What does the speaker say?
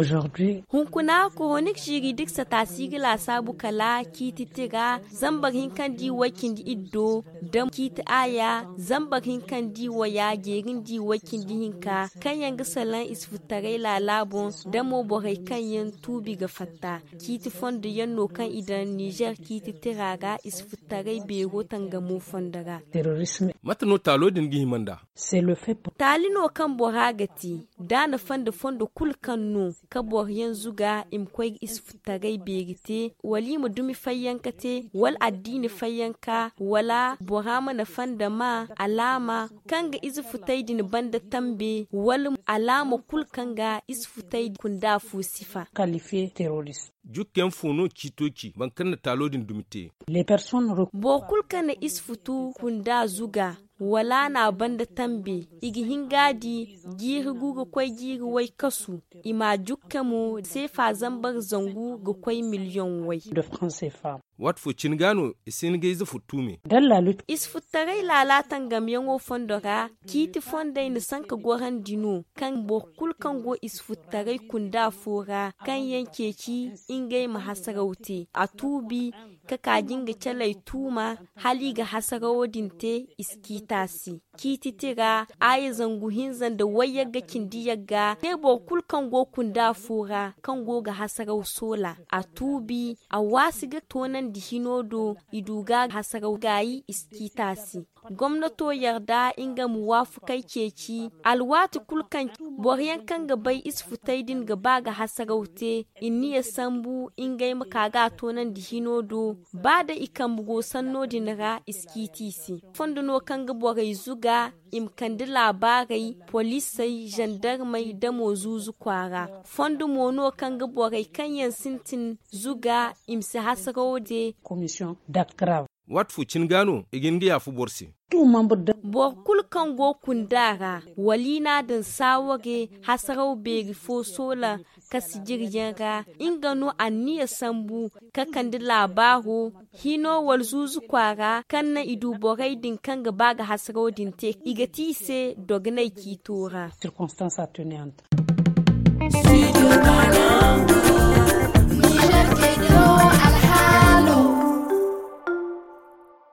aujourd'hui hunkuna ko honik shiri dik sa tasigila sabu kala kiti tiga zambar hinkan di wakin di iddo da kiti aya zambar hinkan di waya gerin di wakin di hinka kan yanga salan isfutare lalabon da mo borai kan yan tubi ga fatta kiti fondo yanno kan idan Niger kiti tiraga isfutare bego tanga mu fondaga terrorisme matano talo din gi himanda c'est le fait talino kan boragati dana fondo kulkan no ka bor yanzu ga imkwai isfutare begite wali mu dumi fayyankate wal addini fayyanka wala borama na fanda ma alama kanga isfutai din banda tambe wal alama kulkan ga isfutai kunda fusifa qualifié terroriste. jukken funo kitoki bankan na talo din dumite Les personnes bo kulkan na isfutu kunda zuga wala na banda tambe igi hingadi giri guga kwai giri wai kasu ima jukka mu sai fa zambar zangu ga kwai miliyon wai de francs CFA. wat fu cingano isin ga izu futume Dans la lutte isfutarai lalatan gamyango fondora kiti fondai ni sanka gohan dino kan bokul kan go isfutarai kunda fora kan yanke ki ingai mahasarauti a tubi ka kajin ga calai tuma hali ga hasaraudinte iskitasi kiti tira ayi zangu hinzan da wayar ga kindiya ga ne bokul kan go kunda fora kan go ga hasarau sola a tubi a wasi ga tonan di hinodo iduga hasarau gayi iskitasi gwamnato yarda inga muwafukai keci alwatu kulkan boryan kan ga bai isfutai din ga baga hasaraute inni ya sambu inga yi makaga tonan di hinodo ba da ikan bugo sanno dinara iskitisi fonduno kan ga borai zuga imkandi labarai polisai gendarmai da mozuzu kwara fondu mono kan ga borai kanyan sintin zuga imsi hasaraude commission d'acte grave. wat fu cingano igin ga yafu borsi Tout membre de borkul kan go kundara walina din sawage hasarau begi fo sola kasi jirgin ga ingano anniya sambu kakandi labaru hino walzuzu kwara kan na idu borai din kan gaba ga hasarau din te igati se dognai kitora circonstances atténuantes. Studio Ghana, Niger, Kenya,